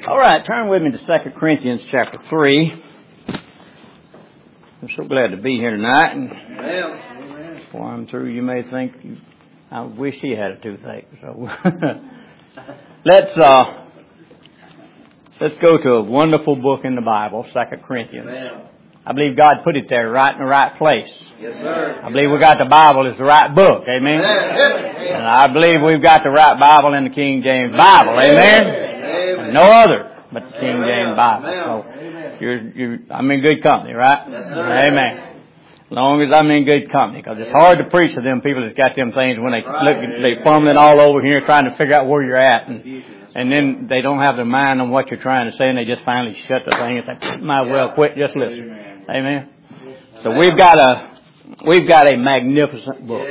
All right, turn with me to 2 Corinthians chapter 3. I'm so glad to be here tonight. And before I'm through, you may think, I wish he had a toothache. So let's go to a wonderful book in the Bible, 2 Corinthians. I believe God put it there right in the right place. Yes, sir. I believe we got the Bible as the right book. Amen. And I believe we've got the right Bible in the King James Bible. Amen. And no other but the King James Bible. So I'm in good company, right? Yes, sir. Amen. As long as I'm in good company, because it's hard to preach to them people that's got them things when they they fumbling all over here trying to figure out where you're at, and then they don't have their mind on what you're trying to say, and they just finally shut the thing and say, might well quit, just listen. Amen. So we've got a magnificent book.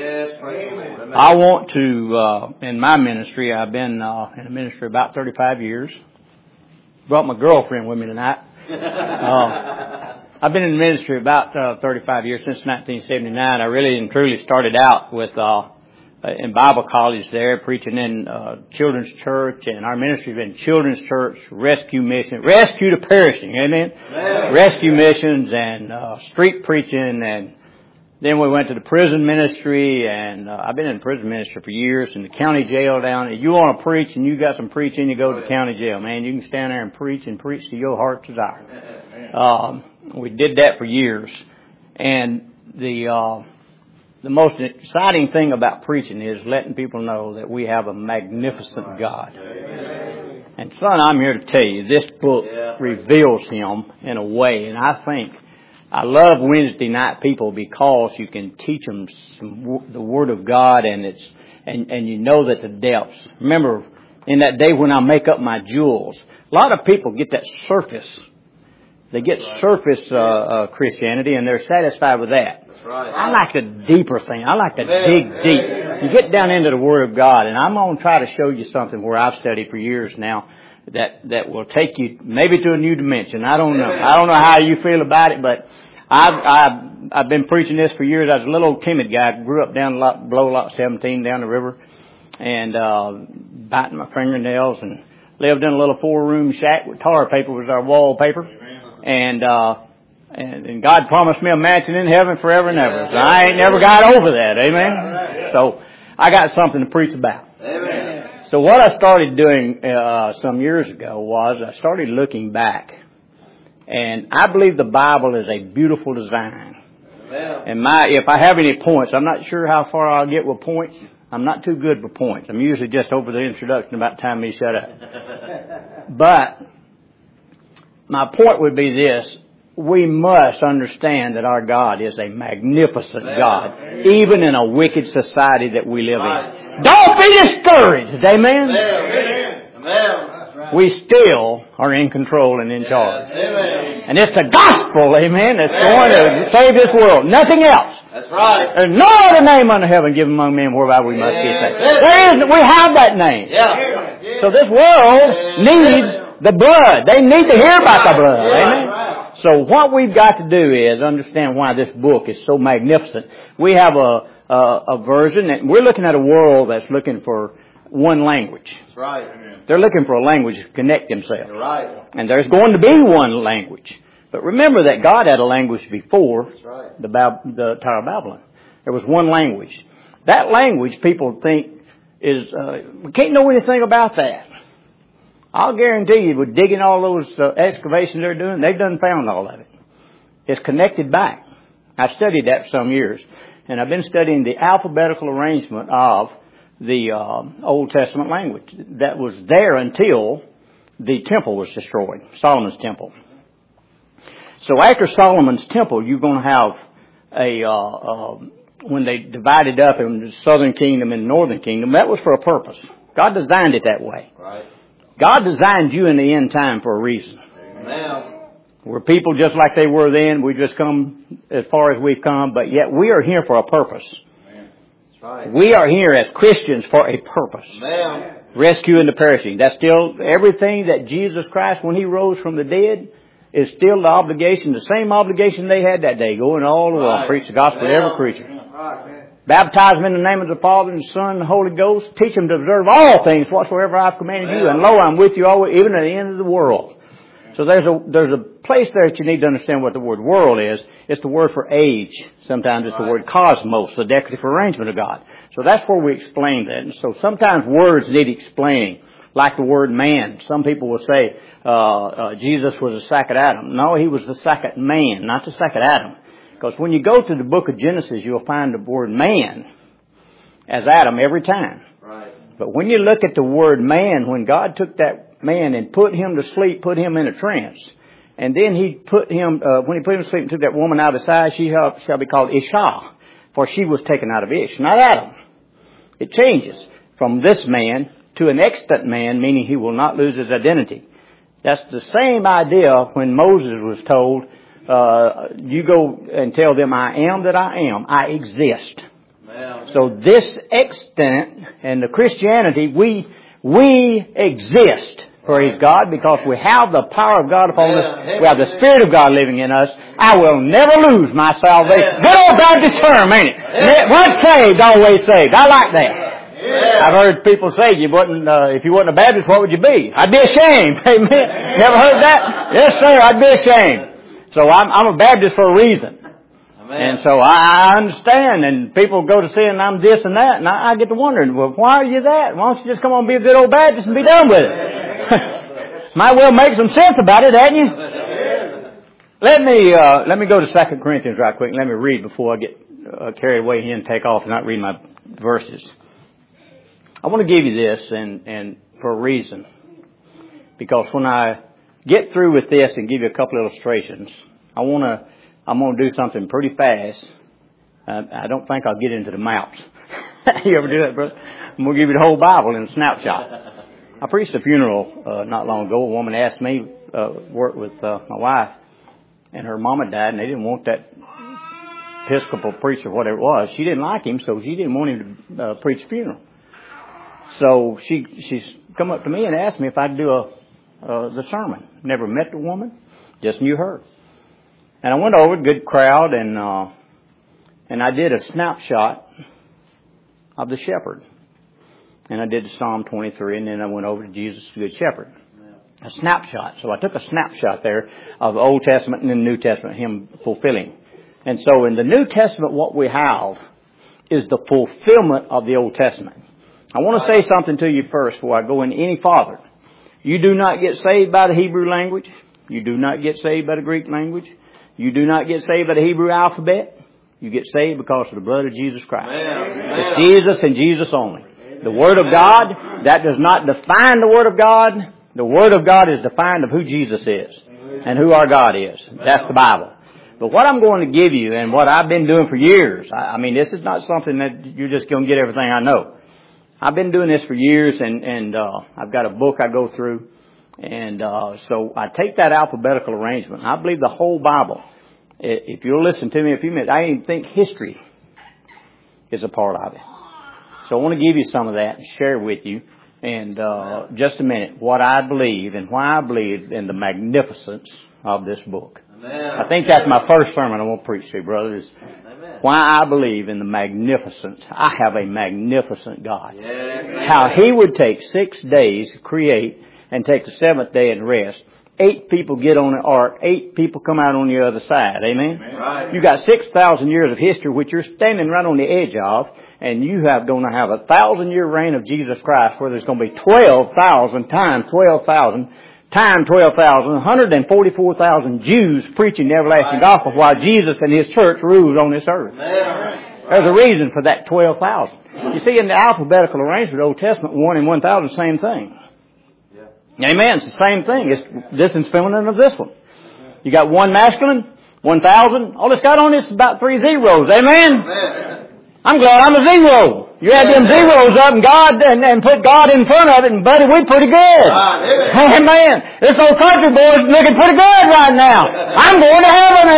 I want to, in my ministry, I've been in the ministry about 35 years. Brought my girlfriend with me tonight. I've been in the ministry about 35 years, since 1979. I really and truly started out with in Bible college there, preaching in children's church, and our ministry has been children's church, rescue mission, rescue to perishing, amen? Rescue missions and street preaching, and then we went to the prison ministry, and I've been in prison ministry for years, in the county jail down. If you want to preach and you got some preaching, you go to the county jail, man. You can stand there and preach to your heart's desire. We did that for years, and the most exciting thing about preaching is letting people know that we have a magnificent God. And son, I'm here to tell you, this book reveals Him in a way, and I love Wednesday night people because you can teach them the Word of God, and you know that the depths. Remember, in that day when I make up my jewels, a lot of people get that surface. They get surface Christianity, and they're satisfied with that. Right. I like the deeper thing. I like to dig deep. You get down into the Word of God, and I'm going to try to show you something where I've studied for years now that will take you maybe to a new dimension. I don't know. I don't know how you feel about it, but I've been preaching this for years. I was a little timid guy. I grew up down below Lot 17 down the river, and biting my fingernails, and lived in a little 4-room shack with tar paper was our wallpaper. And God promised me a mansion in heaven forever and ever. So I ain't never got over that. Amen. So I got something to preach about. Amen. So what I started doing some years ago was I started looking back. And I believe the Bible is a beautiful design. And if I have any points, I'm not sure how far I'll get with points. I'm not too good with points. I'm usually just over the introduction about time me shut up. But my point would be this. We must understand that our God is a magnificent God, even in a wicked society that we live in. Don't be discouraged. Amen? We still are in control and in charge. And it's the gospel, amen, that's going to save this world. Nothing else. That's right. There's no other name under heaven given among men whereby we must be saved. We have that name. So this world needs the blood. They need to hear about the blood. Amen. So what we've got to do is understand why this book is so magnificent. We have a version, and we're looking at a world that's looking for one language. That's right. They're looking for a language to connect themselves. You're right. And there's going to be one language. But remember that God had a language before the Tower of Babylon. There was one language. That language people think is, we can't know anything about that. I'll guarantee you, with digging all those excavations they're doing, they've done found all of it. It's connected back. I've studied that for some years. And I've been studying the alphabetical arrangement of the Old Testament language that was there until the temple was destroyed, Solomon's temple. So after Solomon's temple, you're going to have when they divided up in the southern kingdom and northern kingdom, that was for a purpose. God designed it that way. Right. God designed you in the end time for a reason. Amen. We're people just like they were then. We just come as far as we've come, but yet we are here for a purpose. That's right. We are here as Christians for a purpose. Amen. Rescuing the perishing. That's still everything that Jesus Christ, when He rose from the dead, is still the obligation, the same obligation they had that day, going all the world, preach the gospel to every creature. Baptize them in the name of the Father and the Son and the Holy Ghost. Teach them to observe all things whatsoever I've commanded you. And lo, I'm with you always, even at the end of the world. So there's a place there that you need to understand what the word world is. It's the word for age. Sometimes it's the word cosmos, the decorative arrangement of God. So that's where we explain that. And so sometimes words need explaining, like the word man. Some people will say Jesus was the second Adam. No, he was the second man, not the second Adam. Because when you go to the book of Genesis, you'll find the word man as Adam every time. Right. But when you look at the word man, when God took that man and put him to sleep, put him in a trance, and then he put him, when he put him to sleep and took that woman out of his side, she shall be called Isha, for she was taken out of Ish, not Adam. It changes from this man to an extant man, meaning he will not lose his identity. That's the same idea when Moses was told, you go and tell them I am that I am. I exist. So this extent and the Christianity, we exist, praise God, because we have the power of God upon us. We have the Spirit of God living in us. I will never lose my salvation. Good old Baptist term, ain't it? Once saved, always saved. I like that. I've heard people say if you wasn't a Baptist, what would you be? I'd be ashamed. Amen. Never heard that? Yes, sir, I'd be ashamed. So I'm a Baptist for a reason. Amen. And so I understand, and people go to sin and I'm this and that, and I get to wondering, well, why are you that? Why don't you just come on and be a good old Baptist and be done with it? Might well make some sense about it, hadn't you? Let me go to 2 Corinthians right quick and let me read before I get carried away here and take off and not read my verses. I want to give you this and for a reason. Because when I get through with this and give you a couple illustrations, I'm going to do something pretty fast. I don't think I'll get into the maps. You ever do that, brother? I'm going to give you the whole Bible in a snapshot. I preached a funeral not long ago. A woman asked me, worked with my wife, and her mama died, and they didn't want that Episcopal preacher, whatever it was. She didn't like him, so she didn't want him to preach the funeral. So she's come up to me and asked me if I'd do the sermon. Never met the woman, just knew her. And I went over, good crowd, and I did a snapshot of the shepherd. And I did the Psalm 23, and then I went over to Jesus, the Good Shepherd. A snapshot. So I took a snapshot there of the Old Testament and the New Testament, him fulfilling. And so in the New Testament, what we have is the fulfillment of the Old Testament. I want to say something to you first before I go in any farther. You do not get saved by the Hebrew language. You do not get saved by the Greek language. You do not get saved by the Hebrew alphabet. You get saved because of the blood of Jesus Christ. It's Jesus and Jesus only. The Word of God, that does not define the Word of God. The Word of God is defined of who Jesus is and who our God is. That's the Bible. But what I'm going to give you and what I've been doing for years, I mean, this is not something that you're just going to get everything I know. I've been doing this for years and I've got a book I go through. And so I take that alphabetical arrangement. I believe the whole Bible. If you'll listen to me a few minutes, I even think history is a part of it. So I want to give you some of that and share with you. And just a minute, what I believe and why I believe in the magnificence of this book. Amen. I think that's my first sermon I want to preach to you, brothers. Why I believe in the magnificence. I have a magnificent God. Yes. How He would take 6 days to create and take the seventh day and rest. 8 people get on the ark. 8 people come out on the other side. Amen? Right. You got 6,000 years of history, which you're standing right on the edge of, and you have going to have a 1,000-year reign of Jesus Christ, where there's going to be 12,000 times 12,000 times 12,000, 144,000 Jews preaching the everlasting gospel, while Jesus and His church rules on this earth. There's a reason for that 12,000. You see, in the alphabetical arrangement of the Old Testament, 1 and 1,000, same thing. Amen. It's the same thing. This is feminine of this one. You got 1 masculine, 1,000. All it's got on it is about 3 zeros. Amen. I'm glad I'm a zero. You add them zeros up and God and put God in front of it, and buddy, we're pretty good. Amen. This old country boy is looking pretty good right now. I'm going to heaven.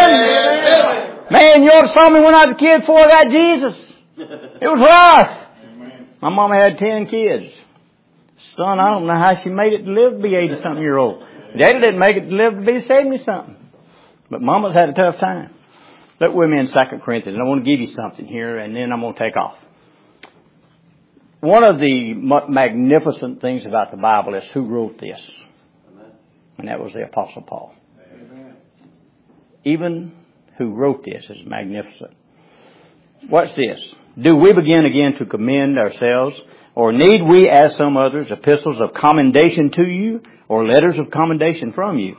Amen. Man, you ought to saw me when I was a kid before I got Jesus. It was rough. My mama had 10 kids. Son, I don't know how she made it to live to be 80-something year old. Daddy didn't make it to live to be 70-something. But Mama's had a tough time. Look with me in 2 Corinthians. I want to give you something here, and then I'm going to take off. One of the magnificent things about the Bible is who wrote this. And that was the Apostle Paul. Amen. Even who wrote this is magnificent. What's this? Do we begin again to commend ourselves? Or need we, as some others, epistles of commendation to you, or letters of commendation from you?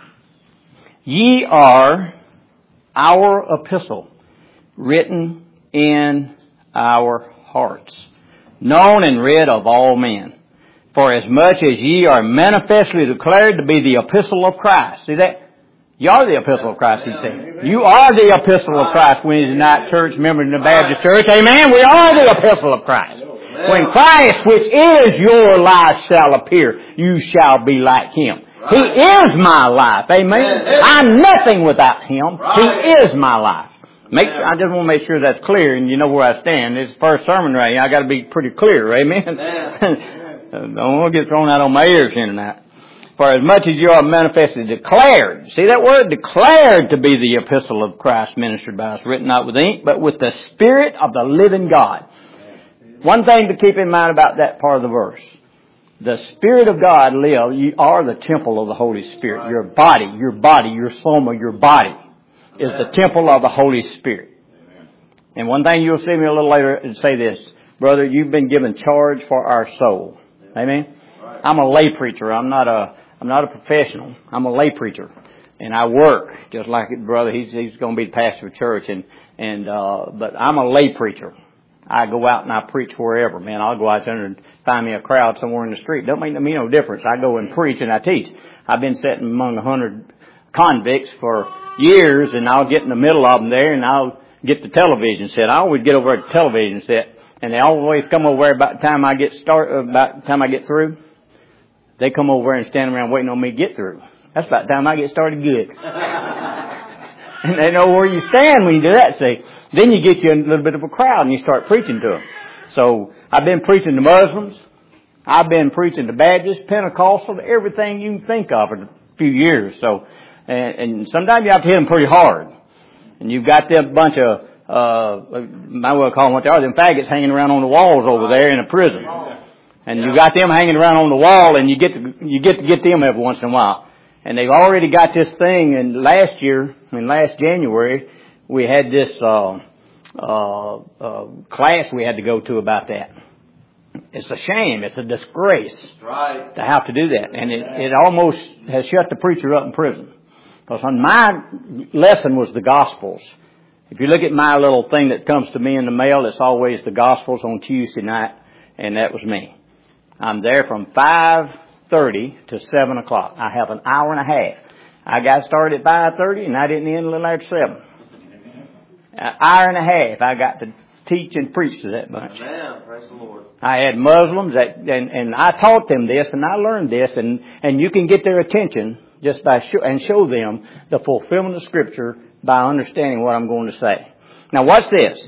Ye are our epistle, written in our hearts, known and read of all men. For as much as ye are manifestly declared to be the epistle of Christ. See that? You are the epistle of Christ, he said. You are the epistle of Christ, Wednesday night church member in the Baptist church. Amen. We are the epistle of Christ. When Christ, which is your life, shall appear, you shall be like Him. He is my life. Amen. I'm nothing without Him. He is my life. I just want to make sure that's clear and you know where I stand. It's the first sermon right here. I got to be pretty clear. Amen. Don't want to get thrown out on my ears here tonight. For as much as you are manifestly declared, see that word? Declared to be the epistle of Christ ministered by us, written not with ink, but with the Spirit of the living God. One thing to keep in mind about that part of the verse. The Spirit of God live. You are the temple of the Holy Spirit. Your body, your soma, your body is the temple of the Holy Spirit. And one thing you'll see me a little later and say this. Brother, you've been given charge for our soul. Amen. I'm a lay preacher. I'm not a professional. I'm a lay preacher, and I work just like it, brother. He's going to be the pastor of church, but I'm a lay preacher. I go out and I preach wherever, man. I'll go out there and find me a crowd somewhere in the street. Don't make me no difference. I go and preach and I teach. I've been sitting among 100 convicts for years, and I'll get in the middle of them there, and I'll get the television set. I always get over at the television set. And they always come over there about the time I get through. They come over there and stand around waiting on me to get through. That's about the time I get started good. And they know where you stand when you do that, see. Then you get you a little bit of a crowd and you start preaching to them. So I've been preaching to Muslims. I've been preaching to Baptists, Pentecostal, everything you can think of for a few years. So, and sometimes you have to hit them pretty hard. And you've got them bunch of might well call them what they are, them faggots hanging around on the walls over there in a prison. And you got them hanging around on the wall, and you get to get them every once in a while. And they've already got this thing, and last January, we had this class we had to go to about that. It's a shame, it's a disgrace to have to do that. And it almost has shut the preacher up in prison. Because my lesson was the Gospels. If you look at my little thing that comes to me in the mail, it's always the Gospels on Tuesday night, and that was me. I'm there from 5:30 to 7 o'clock. I have an hour and a half. I got started at 5:30, and I didn't end until after 7. An hour and a half I got to teach and preach to that bunch. Amen. Praise the Lord. I had Muslims, and I taught them this, and I learned this, and you can get their attention just by show them the fulfillment of Scripture by understanding what I'm going to say. Now watch this.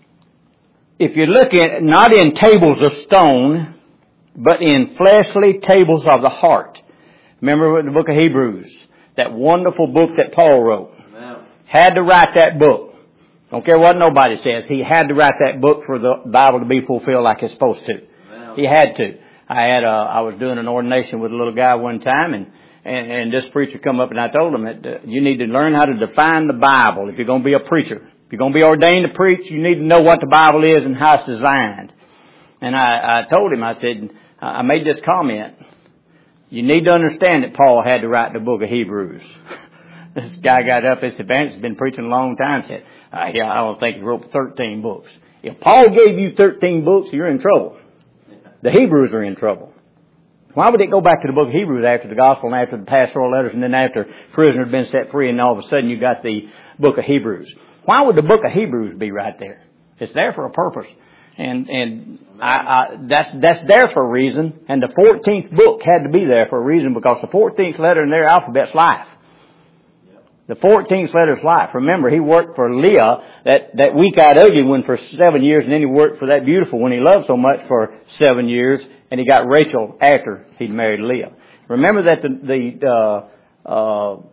If you're looking not in tables of stone, but in fleshly tables of the heart. Remember the book of Hebrews, that wonderful book that Paul wrote. Amen. Had to write that book. Don't care what nobody says. He had to write that book for the Bible to be fulfilled like it's supposed to. Amen. He had to. I was doing an ordination with a little guy one time, and this preacher come up and I told him that you need to learn how to define the Bible if you're going to be a preacher. If you're going to be ordained to preach, you need to know what the Bible is and how it's designed. And I told him, I said, I made this comment. You need to understand that Paul had to write the book of Hebrews. This guy got up, this evangelist has been preaching a long time, said, I don't think he wrote 13 books. If Paul gave you 13 books, you're in trouble. The Hebrews are in trouble. Why would it go back to the book of Hebrews after the gospel and after the pastoral letters and then after prisoners had been set free and all of a sudden you got the book of Hebrews? Why would the book of Hebrews be right there? It's there for a purpose. And that's there for a reason. And the 14th book had to be there for a reason because the 14th letter in their alphabet's life. The 14th letter's life. Remember, he worked for Leah, that weak-eyed ugly one, for 7 years, and then he worked for that beautiful one he loved so much for 7 years, and he got Rachel after he'd married Leah. Remember that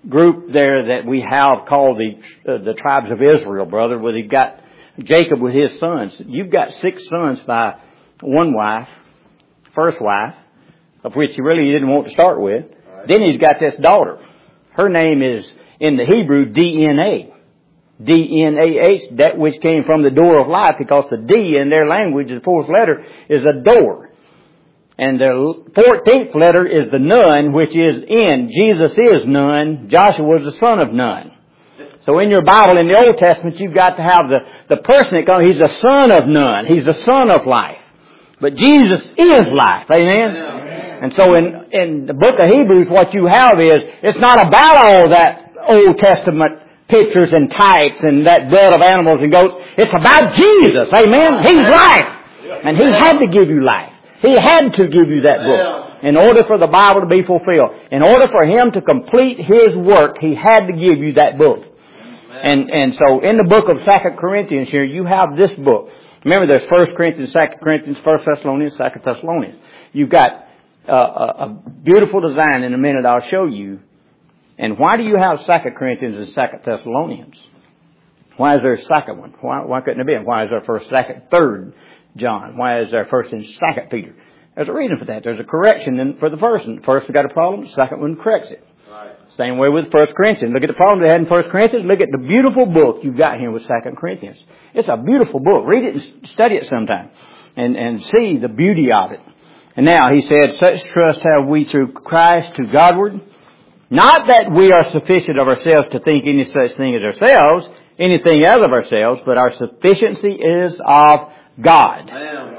group there that we have called the tribes of Israel, brother, where you've got Jacob with his sons. You've got 6 sons by one wife, first wife, of which he really didn't want to start with. Right. Then he's got this daughter. Her name is, in the Hebrew, D-N-A. D-N-A-H, that which came from the door of life, because the D in their language, the 4th letter, is a door. And the 14th letter is the Nun, which is in. Jesus is Nun. Joshua was the son of Nun. So in your Bible, in the Old Testament, you've got to have the person that comes. He's the son of Nun. He's the son of life. But Jesus is life. Amen? Amen. And so in the book of Hebrews, what you have is, it's not about all that Old Testament pictures and types and that blood of animals and goats. It's about Jesus. Amen? He's life. And He had to give you life. He had to give you that book in order for the Bible to be fulfilled. In order for Him to complete His work, He had to give you that book. And so in the book of 2 Corinthians here, you have this book. Remember, there's 1 Corinthians, 2 Corinthians, 1 Thessalonians, 2 Thessalonians. You've got a beautiful design. In a minute I'll show you. And why do you have 2 Corinthians and 2 Thessalonians? Why is there a second one? Why couldn't it be? Why is there 1st, 2nd, 3rd John? Why is there 1st and 2nd Peter? There's a reason for that. There's a correction for the first one. The first one got a problem, the second one corrects it. Right. Same way with 1 Corinthians. Look at the problem they had in 1 Corinthians. Look at the beautiful book you've got here with 2 Corinthians. It's a beautiful book. Read it and study it sometime and see the beauty of it. And now he said, such trust have we through Christ to Godward. Not that we are sufficient of ourselves to think any such thing as ourselves, anything else of ourselves, but our sufficiency is of God. Amen.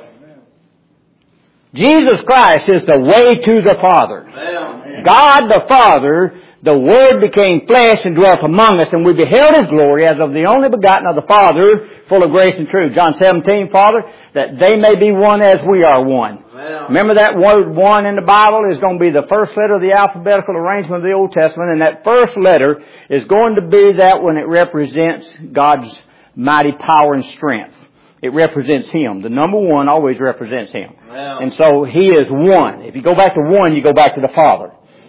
Jesus Christ is the way to the Father. Amen. God the Father, the Word became flesh and dwelt among us, and we beheld His glory as of the only begotten of the Father, full of grace and truth. John 17, Father, that they may be one as we are one. Amen. Remember that word one in the Bible is going to be the first letter of the alphabetical arrangement of the Old Testament, and that first letter is going to be that when it represents God's mighty power and strength. It represents Him. The number 1 always represents Him. Wow. And so He is one. If you go back to 1, you go back to the Father.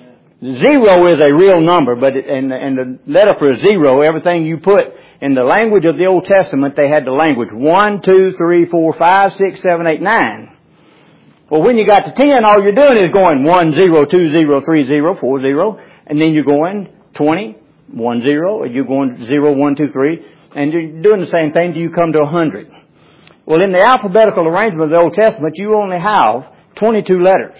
0 is a real number, but in the letter for 0, everything you put in the language of the Old Testament, they had the language 1, 2, 3, 4, 5, 6, 7, 8, 9. Well, when you got to 10, all you're doing is going 1, 0, 2, 0, 3, 0, 4, 0, and then you're going 20, 1, 0, and you're going 0, 1, 2, 3, and you're doing the same thing till you come to 100. Well, in the alphabetical arrangement of the Old Testament, you only have 22 letters.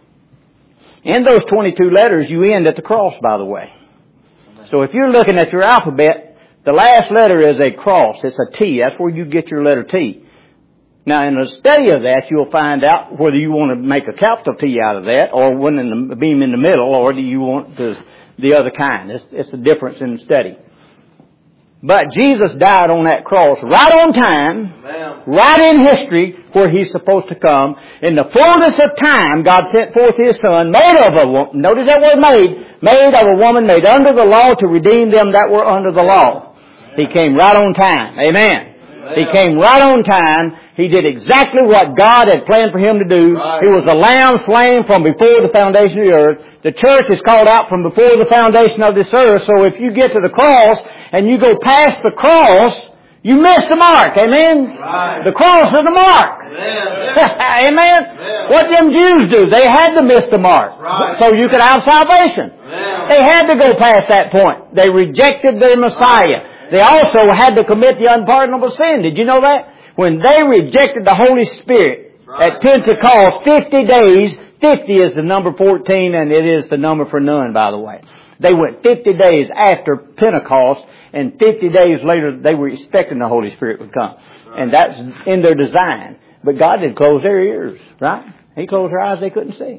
In those 22 letters, you end at the cross, by the way. So if you're looking at your alphabet, the last letter is a cross. It's a T. That's where you get your letter T. Now, in the study of that, you'll find out whether you want to make a capital T out of that, or one in the beam in the middle, or do you want the other kind. It's the difference in the study. But Jesus died on that cross right on time, Amen. Right in history where He's supposed to come. In the fullness of time, God sent forth His Son, made of a woman. Notice that word made of a woman, made under the law to redeem them that were under the law. Amen. He came right on time. Amen. Amen. He came right on time. He did exactly what God had planned for Him to do. Right. He was the lamb slain from before the foundation of the earth. The church is called out from before the foundation of this earth. So if you get to the cross and you go past the cross, you miss the mark. Amen? Right. The cross is the mark. Amen. Amen. What them Jews do, they had to miss the mark. Right. So you could have salvation. Amen. They had to go past that point. They rejected their Messiah. Right. They also had to commit the unpardonable sin. Did you know that? When they rejected the Holy Spirit at Pentecost, 50 days, 50 is the number 14, and it is the number for none, by the way. They went 50 days after Pentecost, and 50 days later they were expecting the Holy Spirit would come. And that's in their design. But God did close their ears, right? He closed their eyes, they couldn't see.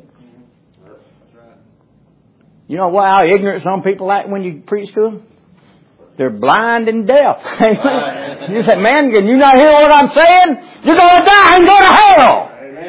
You know how ignorant some people act when you preach to them? They're blind and deaf. You say, man, can you not hear what I'm saying? You're going to die and go to hell.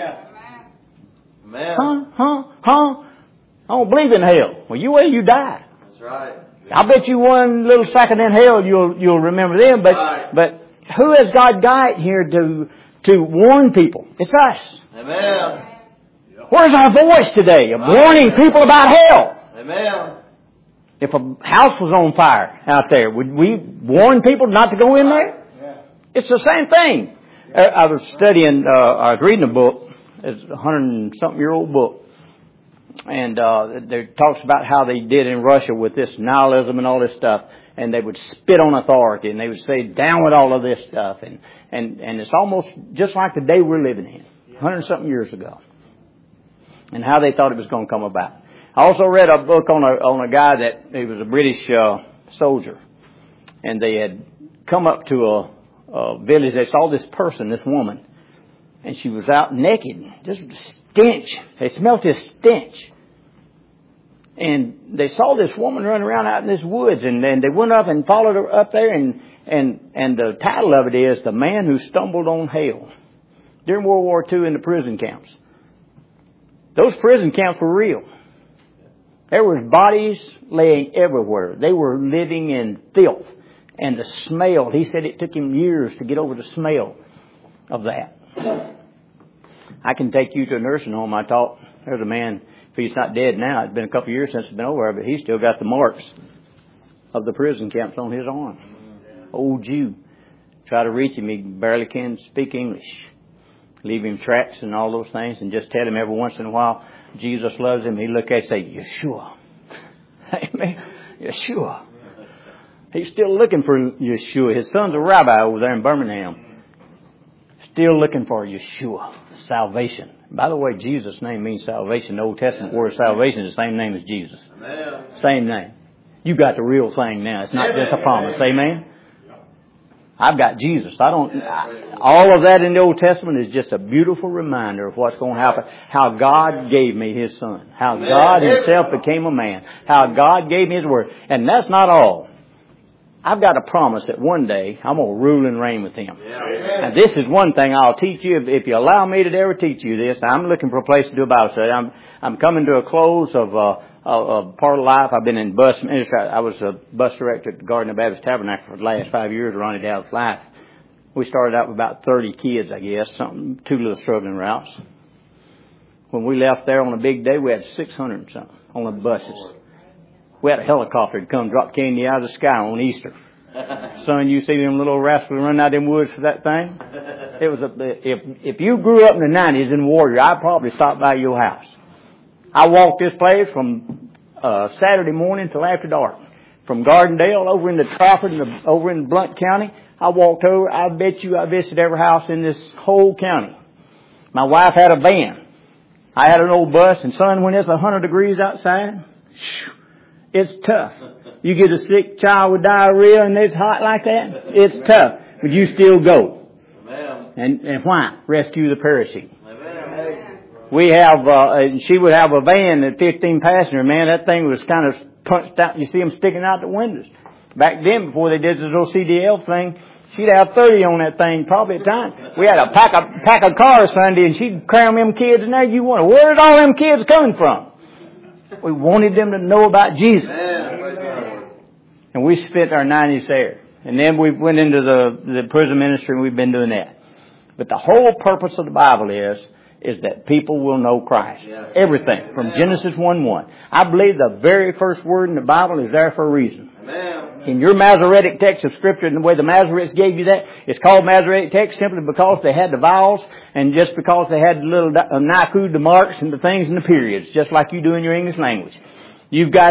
Amen. Huh? I don't believe in hell. Well, you wait, you die. That's right. I bet you one little second in hell you'll remember them. But who has God got here to warn people? It's us. Amen. Where's our voice today of warning people about hell? Amen. If a house was on fire out there, would we warn people not to go in there? Yeah. It's the same thing. I was studying, I was reading a book. It's a 100-something-year-old book. And there talks about how they did in Russia with this nihilism and all this stuff. And they would spit on authority, and they would say, down with all of this stuff. And it's almost just like the day we're living in, 100-something years ago. And how they thought it was going to come about. I also read a book on a guy that, he was a British soldier. And they had come up to a village. They saw this person, this woman. And she was out naked. Just stench. They smelt this stench. And they saw this woman running around out in this woods. And then they went up and followed her up there. And the title of it is The Man Who Stumbled on Hell. During World War II in the prison camps. Those prison camps were real. There were bodies laying everywhere. They were living in filth. And the smell, he said it took him years to get over the smell of that. I can take you to a nursing home. I taught, there's a man, if he's not dead now, it's been a couple of years since he's been over there, but he's still got the marks of the prison camps on his arm. Old Jew. Try to reach him, he barely can speak English. Leave him tracts and all those things and just tell him every once in a while Jesus loves him. He look at it and say, Yeshua. Amen. Yeshua. He's still looking for Yeshua. His son's a rabbi over there in Birmingham. Still looking for Yeshua. Salvation. By the way, Jesus' name means salvation. The Old Testament word salvation is the same name as Jesus. Amen. Same name. You got the real thing now. It's not just a promise. Amen. I've got Jesus. All of that in the Old Testament is just a beautiful reminder of what's going to happen. How God gave me His Son. How God Himself became a man. How God gave me His Word. And that's not all. I've got a promise that one day I'm going to rule and reign with Him. And this is one thing I'll teach you. If you allow me to ever teach you this, I'm looking for a place to do a Bible study. I'm coming to a close of part of life. I've been in bus ministry. I was a bus director at the Gardner Baptist Tabernacle for the last 5 years of Ronnie Dowd's life. We started out with about 30 kids, I guess, two little struggling routes. When we left there on a big day, we had 600 and something on the buses. We had a helicopter to come drop candy out of the sky on Easter. Son, you see them little rascals running out them woods for that thing? It was if you grew up in the 90s in Warrior, I'd probably stop by your house. I walked this place from Saturday morning till after dark. From Gardendale over into Trafford and over in Blount County. I walked over. I bet you I visited every house in this whole county. My wife had a van. I had an old bus. And son, when it's 100 degrees outside, it's tough. You get a sick child with diarrhea and it's hot like that, it's tough. But you still go. And why? Rescue the perishing. We have, she would have a van at 15 passenger. Man, that thing was kind of punched out. You see them sticking out the windows. Back then, before they did this little CDL thing, she'd have 30 on that thing probably at a time. We had a pack of cars Sunday, and she'd cram them kids in there. You wonder, where did all them kids coming from? We wanted them to know about Jesus. And we spent our 90s there. And then we went into the prison ministry, and we've been doing that. But the whole purpose of the Bible is that people will know Christ. Everything from Genesis 1:1. I believe the very first word in the Bible is there for a reason. In your Masoretic text of Scripture, and the way the Masoretes gave you that, it's called Masoretic text simply because they had the vowels and just because they had the little Naku, the marks and the things and the periods, just like you do in your English language. You've got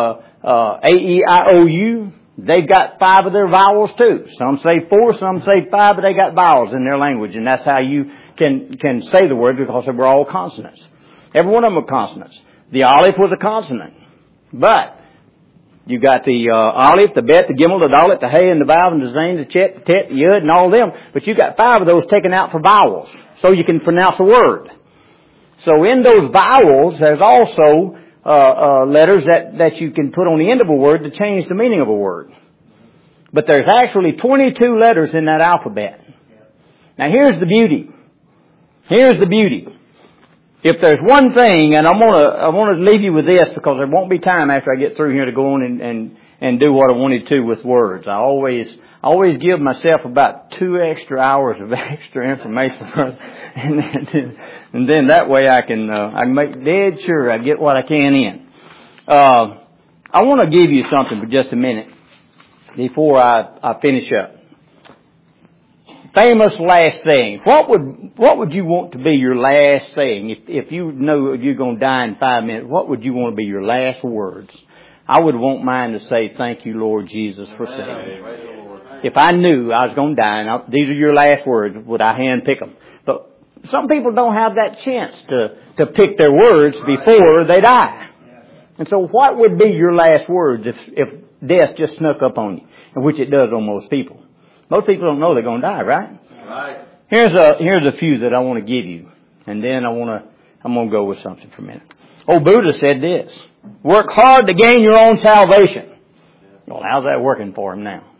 A-E-I-O-U. They've got 5 of their vowels too. Some say 4, some say 5, but they got vowels in their language, and that's how you can say the word because they were all consonants. Every one of them were consonants. The aleph was a consonant. But you got the aleph, the bet, the gimel, the dalet, the hay, and the vav, and the zain, the chet, the tet, the yud, and all them. But you got 5 of those taken out for vowels, so you can pronounce a word. So in those vowels, there's also letters that you can put on the end of a word to change the meaning of a word. But there's actually 22 letters in that alphabet. Now here's the beauty. Here's the beauty. If there's one thing, and I want to leave you with this because there won't be time after I get through here to go on and do what I wanted to with words. I always give myself about 2 extra hours of extra information, and then that way I can make dead sure I get what I can in. I want to give you something for just a minute before I finish up. Famous last thing. What would you want to be your last thing? If you know you're going to die in 5 minutes, what would you want to be your last words? I would want mine to say, thank you, Lord Jesus, for saving me. If I knew I was going to die, and these are your last words, would I handpick them? But some people don't have that chance to pick their words before they die. And so what would be your last words if death just snuck up on you? And which it does on most people. Most people don't know they're going to die, right? Right. Here's a few that I want to give you. And then I'm going to go with something for a minute. Old Buddha said this. Work hard to gain your own salvation. Well, how's that working for him now?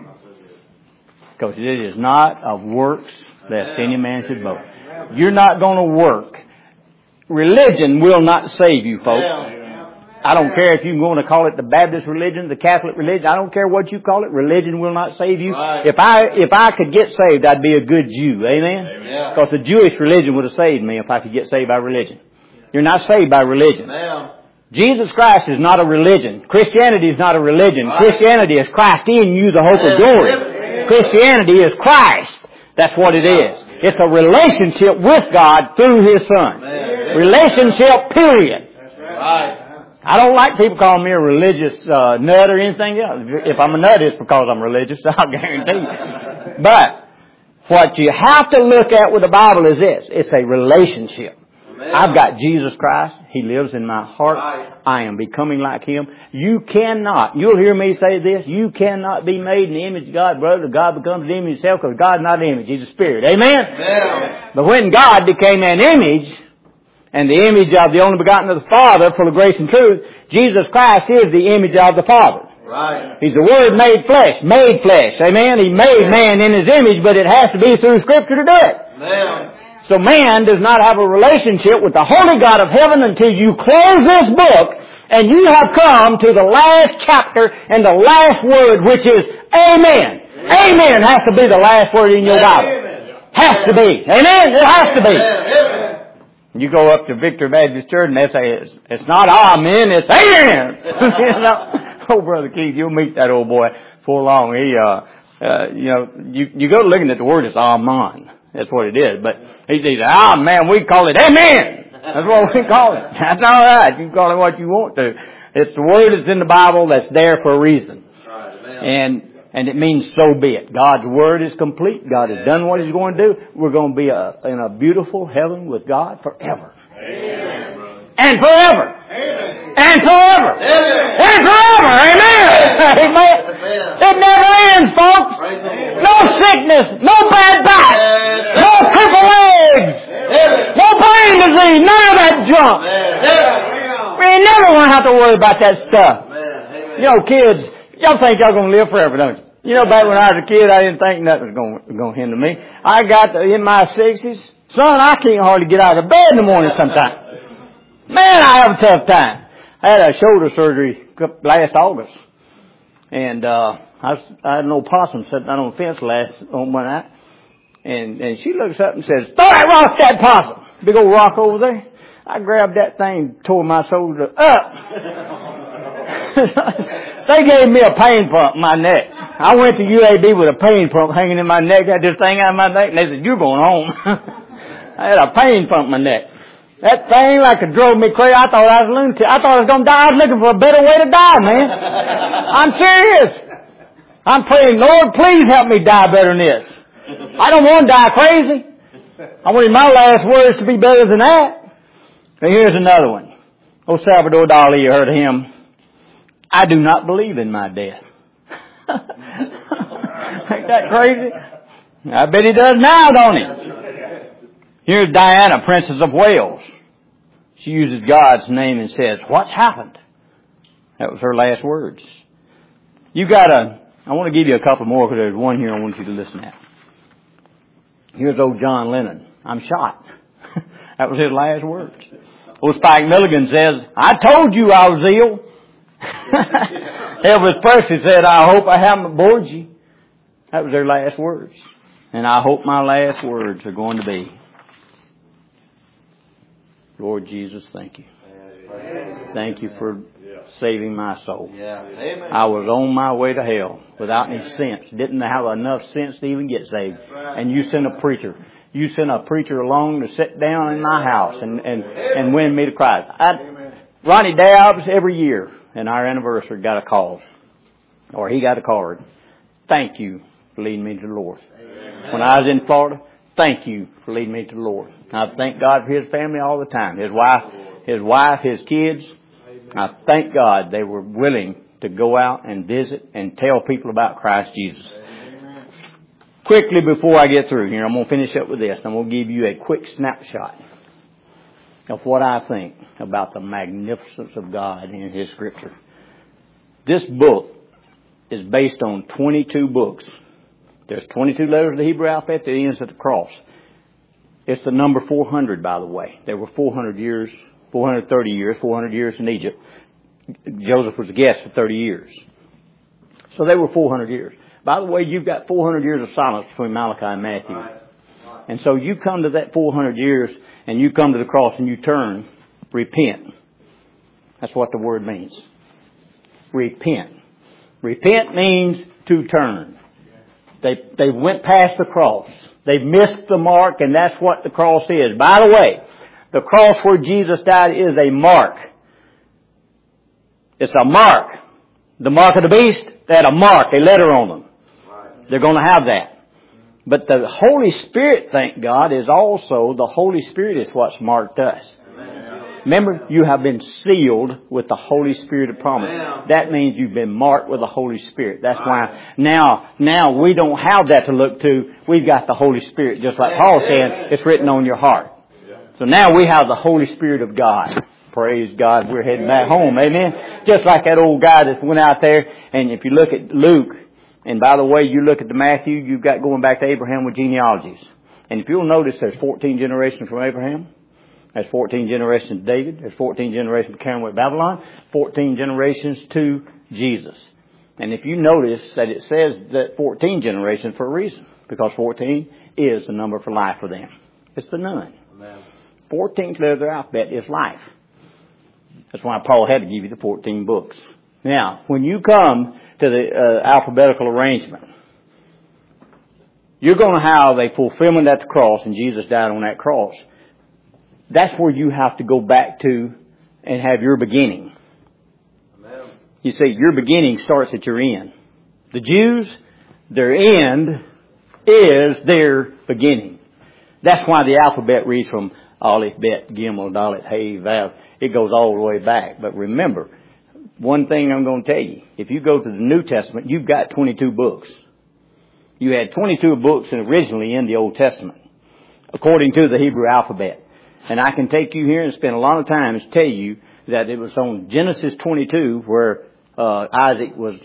Because it is not of works lest any man should boast. You're not going to work. Religion will not save you, folks. I don't care if you're going to call it the Baptist religion, the Catholic religion. I don't care what you call it. Religion will not save you. Right. If I could get saved, I'd be a good Jew. Amen? Because the Jewish religion would have saved me if I could get saved by religion. You're not saved by religion. Jesus Christ is not a religion. Christianity is not a religion. Right. Christianity is Christ in you, the hope of glory. Christianity is Christ. That's what it is. It's a relationship with God through His Son. Relationship, period. Right. I don't like people calling me a religious nut or anything else. If I'm a nut, it's because I'm religious, I'll guarantee you. But what you have to look at with the Bible is this. It's a relationship. I've got Jesus Christ. He lives in my heart. I am becoming like Him. You cannot, you'll hear me say this, you cannot be made in the image of God, brother. God becomes the image of Himself because God's not an image. He's a spirit. Amen? But when God became an image, and the image of the only begotten of the Father, full of grace and truth, Jesus Christ is the image of the Father. Right. He's the Word made flesh. Made flesh. Amen? He made man in His image, but it has to be through Scripture to do it. Amen. So man does not have a relationship with the Holy God of heaven until you close this book and you have come to the last chapter and the last word, which is Amen. Amen has to be the last word in your Bible. Has to be. Amen? It has to be. You go up to Victory Baptist Church and they say, it's not amen, it's amen. You know? Oh, Brother Keith, you'll meet that old boy before long. You go looking at the word, it's amen. That's what it is. But he says, man, we call it amen. That's what we call it. That's all right. You can call it what you want to. It's the word that's in the Bible that's there for a reason. And it means so be it. God's Word is complete. God has done what He's going to do. We're going to be in a beautiful heaven with God forever. Amen. And forever. Amen. And forever. Amen. And forever. Amen. Amen. It never ends, folks. No sickness. No bad back. No crippled legs. No brain disease. None of that junk. We ain't never going to have to worry about that stuff. You know, kids, y'all think y'all going to live forever, don't you? You know, back when I was a kid, I didn't think nothing was going to hinder me. I got in my 60s. Son, I can't hardly get out of bed in the morning sometimes. Man, I have a tough time. I had a shoulder surgery last August. And I had an old possum sitting out on the fence on one night. And she looks up and says, throw that rock at that possum. Big old rock over there. I grabbed that thing, tore my shoulder up. They gave me a pain pump in my neck. I went to UAB with a pain pump hanging in my neck. I had this thing out of my neck, and they said, you're going home. I had a pain pump in my neck. That thing like it drove me crazy. I thought I was a lunatic. I thought I was going to die. I was looking for a better way to die, man. I'm serious. I'm praying, Lord, please help me die better than this. I don't want to die crazy. I wanted my last words to be better than that. And here's another one. Old Salvador Dali, you heard of him. I do not believe in my death. Ain't that crazy? I bet he does now, don't he? Here's Diana, Princess of Wales. She uses God's name and says, what's happened? That was her last words. I want to give you a couple more because there's one here I want you to listen at. Here's old John Lennon. I'm shot. That was his last words. Old Spike Milligan says, I told you I was ill. Elvis Presley said, I hope I haven't bored you. That was their last words. And I hope my last words are going to be, Lord Jesus, thank you. Thank you for saving my soul. Yeah. Amen. I was on my way to hell without any sense. Didn't have enough sense to even get saved. And you sent a preacher. You sent a preacher along to sit down in my house and win me to Christ. Ronnie Dabbs, every year in our anniversary, got a call. Or he got a card. Thank you for leading me to the Lord. When I was in Florida, thank you for leading me to the Lord. I thank God for his family all the time. His wife, his kids. I thank God they were willing to go out and visit and tell people about Christ Jesus. Quickly before I get through here, I'm going to finish up with this. I'm going to give you a quick snapshot of what I think about the magnificence of God in His Scripture. This book is based on 22 books. There's 22 letters of the Hebrew alphabet that ends at the cross. It's the number 400, by the way. There were 430 years in Egypt. Joseph was a guest for 30 years. So they were 400 years. By the way, you've got 400 years of silence between Malachi and Matthew. And so you come to that 400 years and you come to the cross and you turn, repent. That's what the word means. Repent. Repent means to turn. They went past the cross. They missed the mark, and that's what the cross is. By the way, the cross where Jesus died is a mark. It's a mark. The mark of the beast, they had a mark, a letter on them. They're going to have that. But the Holy Spirit, thank God, is also, the Holy Spirit is what's marked us. Remember, you have been sealed with the Holy Spirit of promise. That means you've been marked with the Holy Spirit. That's why now we don't have that to look to. We've got the Holy Spirit, just like Paul said, it's written on your heart. So now we have the Holy Spirit of God. Praise God, we're heading back home. Amen. Just like that old guy that went out there, and if you look at Luke, and by the way, you look at the Matthew, you've got going back to Abraham with genealogies. And if you'll notice, there's 14 generations from Abraham. There's 14 generations to David. There's 14 generations to Cameron at Babylon. 14 generations to Jesus. And if you notice that it says that 14 generations for a reason. Because 14 is the number for life for them. It's the none. 14th letter of the alphabet is life. That's why Paul had to give you the 14 books. Now, when you come to the alphabetical arrangement, you're going to have a fulfillment at the cross, and Jesus died on that cross. That's where you have to go back to and have your beginning. Amen. You see, your beginning starts at your end. The Jews, their end is their beginning. That's why the alphabet reads from Aleph, Bet, Gimel, Dalet, Hey, Vav. It goes all the way back. But remember, one thing I'm going to tell you. If you go to the New Testament, you've got 22 books. You had 22 books originally in the Old Testament, according to the Hebrew alphabet. And I can take you here and spend a lot of time to tell you that it was on Genesis 22 where Isaac was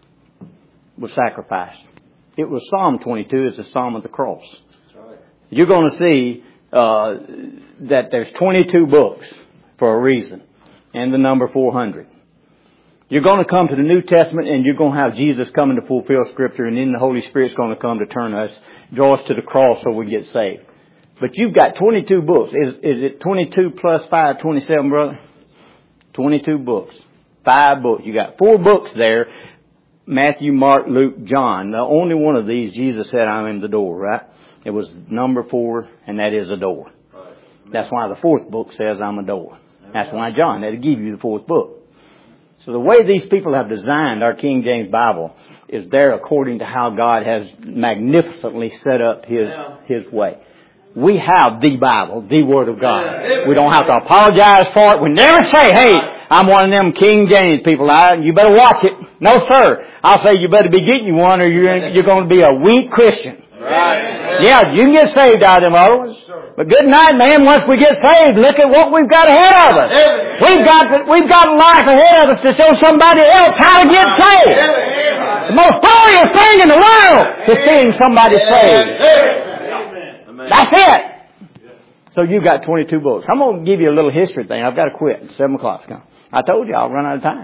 sacrificed. It was Psalm 22 is the Psalm of the cross. Right. You're going to see that there's 22 books for a reason, and the number 400. You're going to come to the New Testament and you're going to have Jesus coming to fulfill Scripture, and then the Holy Spirit's going to come to turn us, draw us to the cross so we get saved. But you've got 22 books. Is it 22 plus 5, 27, brother? 22 books. 5 books. You got 4 books there. Matthew, Mark, Luke, John. The only one of these, Jesus said, I am the door, right? It was number 4, and that is a door. Right. That's why the 4th book says I'm a door. That's why John had to give you the 4th book. So the way these people have designed our King James Bible is there according to how God has magnificently set up His way. We have the Bible, the Word of God. We don't have to apologize for it. We never say, hey, I'm one of them King James people. You better watch it. No, sir. I'll say you better be getting you one or you're going to be a weak Christian. Right. Yeah, you can get saved out of them other ones. But good night, man. Once we get saved, look at what we've got ahead of us. We've got life ahead of us to show somebody else how to get saved. The most glorious thing in the world is seeing somebody saved. That's it. So you've got 22 books. I'm going to give you a little history thing. I've got to quit. 7 o'clock's coming. I told you I'll run out of time.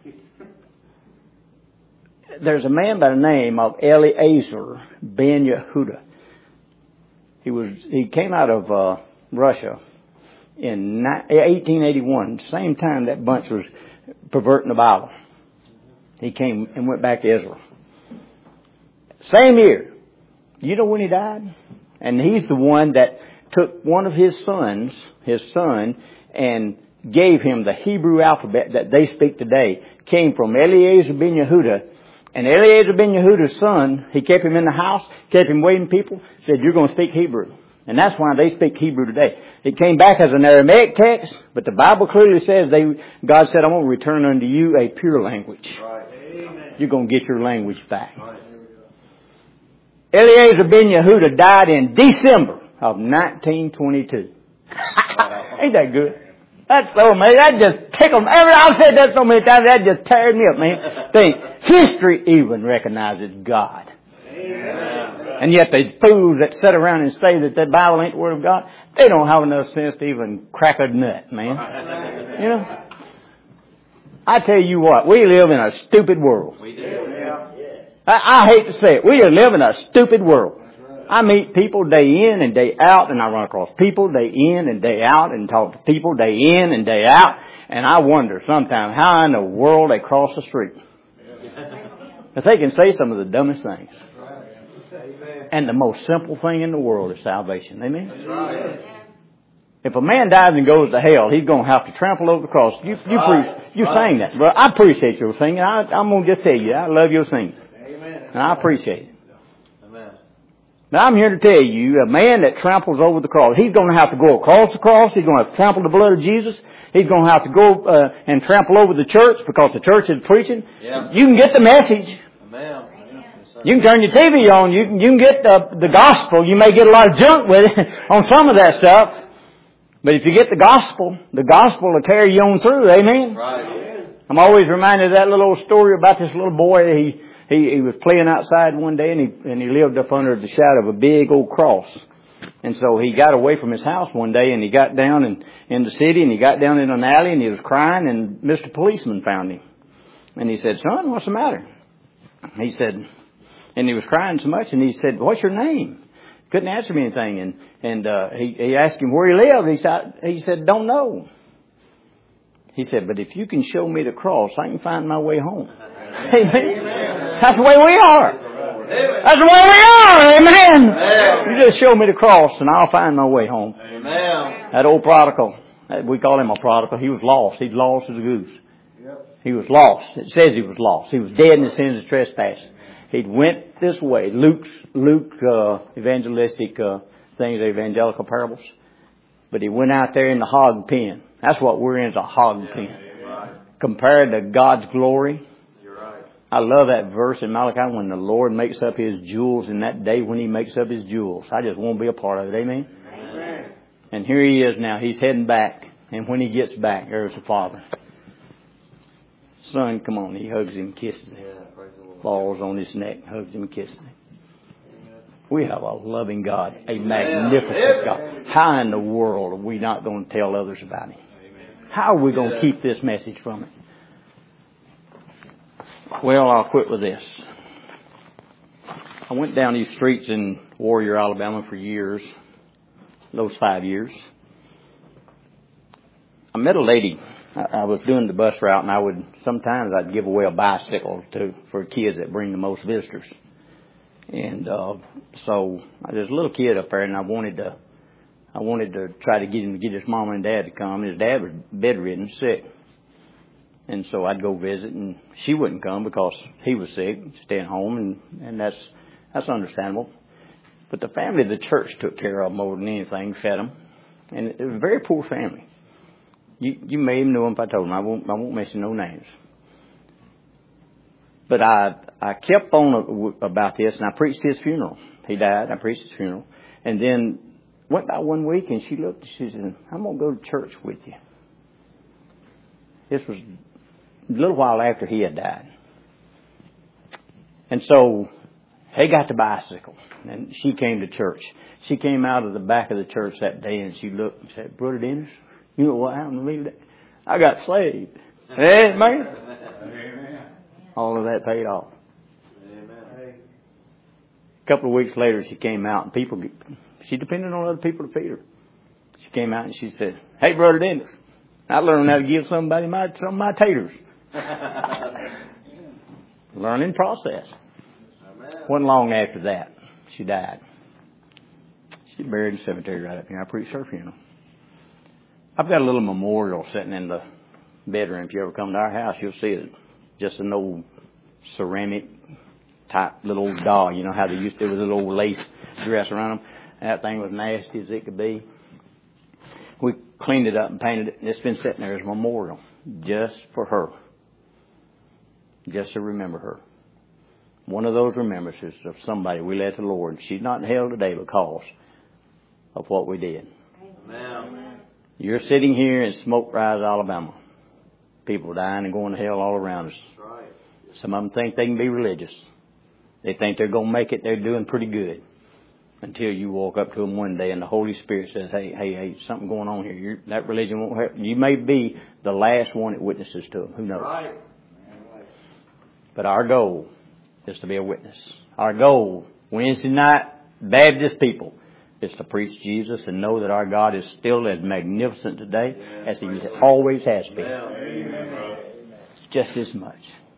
There's a man by the name of Eliezer ben Yehuda. He came out of Russia in 1881, same time that bunch was perverting the Bible. He came and went back to Israel. Same year. You know when he died? And he's the one that took one of his son, and gave him the Hebrew alphabet that they speak today. Came from Eliezer ben Yehuda. And Eliezer ben Yehuda's son, he kept him in the house, kept him waiting people, said, you're going to speak Hebrew. And that's why they speak Hebrew today. It came back as an Aramaic text, but the Bible clearly says God said, I'm going to return unto you a pure language. Right. Amen. You're going to get your language back. Right. Eliezer ben Yehuda died in December of 1922. Ain't that good? That's so amazing. That just tickled me. I've said that so many times, that just tears me up, man. Think, history even recognizes God. Amen. And yet these fools that sit around and say that that Bible ain't the Word of God, they don't have enough sense to even crack a nut, man. You know? I tell you what, we live in a stupid world. We do. Yeah. I hate to say it. We live in a stupid world. I meet people day in and day out, and I run across people day in and day out, and talk to people day in and day out, and I wonder sometimes how in the world they cross the street. If they can say some of the dumbest things. And the most simple thing in the world is salvation. Amen? If a man dies and goes to hell, he's going to have to trample over the cross. You sang that, bro. I appreciate your singing. I'm going to just tell you, I love your singing. And I appreciate it. Now I'm here to tell you, a man that tramples over the cross, he's going to have to go across the cross. He's going to have to trample the blood of Jesus. He's going to have to go and trample over the church because the church is preaching. Yeah. You can get the message. Amen. You can turn your TV on. You can get the gospel. You may get a lot of junk with it on some of that stuff. But if you get the gospel will carry you on through. Amen? Right. I'm always reminded of that little old story about this little boy. He was playing outside one day and he lived up under the shadow of a big old cross. And so he got away from his house one day and he got down in the city and he got down in an alley and he was crying and Mr. Policeman found him. And he said, son, what's the matter? He said, and he was crying so much and he said, what's your name? Couldn't answer me anything. And he asked him where he lived. He said, don't know. He said, but if you can show me the cross, I can find my way home. Amen. That's the way we are. That's the way we are. Amen. Amen. You just show me the cross and I'll find my way home. Amen. That old prodigal, we call him a prodigal. He was lost. He's lost as a goose. He was lost. It says he was lost. He was dead in his sins and trespasses. He went this way. Luke evangelistic things, evangelical parables. But he went out there in the hog pen. That's what we're in, is a hog pen. Compared to God's glory. I love that verse in Malachi when the Lord makes up His jewels in that day when He makes up His jewels. I just want to be a part of it. Amen? Amen. And here He is now. He's heading back. And when He gets back, there's the Father. Son, come on. He hugs him, kisses him. Falls on his neck, hugs him, kisses him. We have a loving God, a magnificent God. How in the world are we not going to tell others about Him? How are we going to keep this message from Him? Well, I'll quit with this. I went down these streets in Warrior, Alabama for years. Those 5 years. I met a lady. I was doing the bus route and sometimes I'd give away a bicycle for kids that bring the most visitors. And, so there's a little kid up there and I wanted to try to get him to get his mom and dad to come. His dad was bedridden, sick. And so I'd go visit and she wouldn't come because he was sick, staying home and that's understandable. But the family of the church took care of them more than anything, fed them. And it was a very poor family. You may even know them if I told them. I won't mention no names. But I kept on about this and I preached his funeral. He died. I preached his funeral. And then went by 1 week and she looked and she said, I'm going to go to church with you. This was a little while after he had died. And so they got the bicycle and she came to church. She came out of the back of the church that day and she looked and said, Brother Dennis, you know what happened to me today? I got saved. Amen. All of that paid off. Amen. A couple of weeks later, she came out and she depended on other people to feed her. She came out and she said, hey, Brother Dennis, I learned how to give somebody some of my taters. Learning process. Wasn't long after that she died. She's buried in the cemetery right up here. I preached her funeral. I've got a little memorial sitting in the bedroom. If you ever come to our house, you'll see it. Just an old ceramic type little old doll. You know how they used to do with a little lace dress around them? That thing was nasty as it could be. We cleaned it up and painted it, and it's been sitting there as a memorial just for her. Just to remember her. One of those remembrances of somebody we led to the Lord. She's not in hell today because of what we did. Amen. You're sitting here in Smoke Rise, Alabama. People dying and going to hell all around us. Right. Some of them think they can be religious. They think they're going to make it. They're doing pretty good. Until you walk up to them one day and the Holy Spirit says, hey, something going on here. That religion won't help. You may be the last one that witnesses to them. Who knows? Right. But our goal is to be a witness. Our goal, Wednesday night, Baptist people, is to preach Jesus and know that our God is still as magnificent today as He always has been. Just as much.